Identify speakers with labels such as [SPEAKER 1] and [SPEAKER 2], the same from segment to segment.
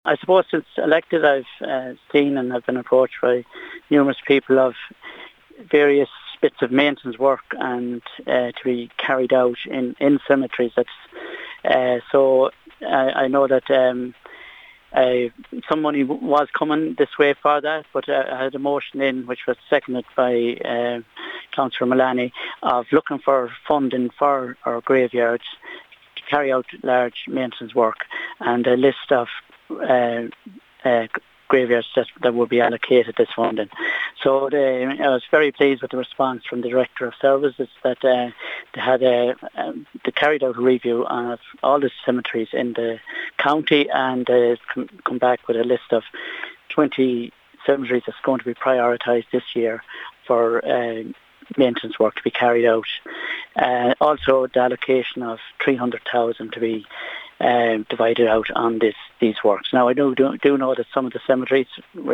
[SPEAKER 1] I suppose since elected I've seen and have been approached by numerous people of various bits of maintenance work and to be carried out in cemeteries. So I know that some money was coming this way for that, but I had a motion in which was seconded by Councillor Mullaney of looking for funding for our graveyards to carry out large maintenance work, and a list of graveyards that would be allocated this funding. So I was very pleased with the response from the Director of Services that they carried out a review of all the cemeteries in the county, and come back with a list of 20 cemeteries that's going to be prioritised this year for maintenance work to be carried out. Also the allocation of 300,000 to be divided out on these works. Now I do know that some of the cemeteries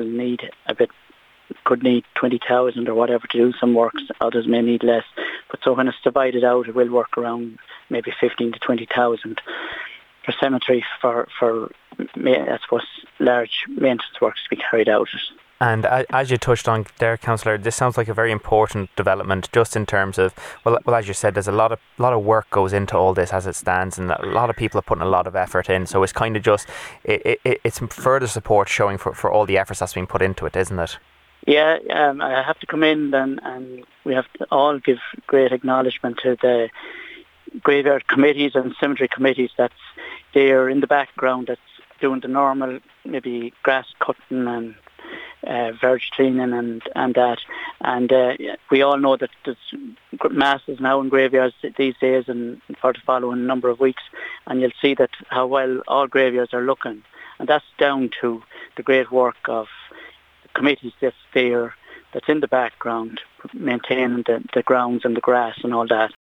[SPEAKER 1] could need 20,000 or whatever to do some works, others may need less, but so when it's divided out it will work around maybe 15 to 20,000 per cemetery for I suppose large maintenance works to be carried out.
[SPEAKER 2] And as you touched on there, Councillor, this sounds like a very important development, just in terms of, well, as you said, there's a lot of work goes into all this as it stands, and a lot of people are putting a lot of effort in. So it's kind of just, it's further support showing for all the efforts that's been put into it, isn't it?
[SPEAKER 1] Yeah, I have to come in and we have to all give great acknowledgement to the graveyard committees and cemetery committees that's there in the background, that's doing the normal, maybe grass cutting and verge cleaning and that, and we all know that there's masses now in graveyards these days and for the following number of weeks, and you'll see that how well all graveyards are looking, and that's down to the great work of the committees that's there, that's in the background maintaining the grounds and the grass and all that.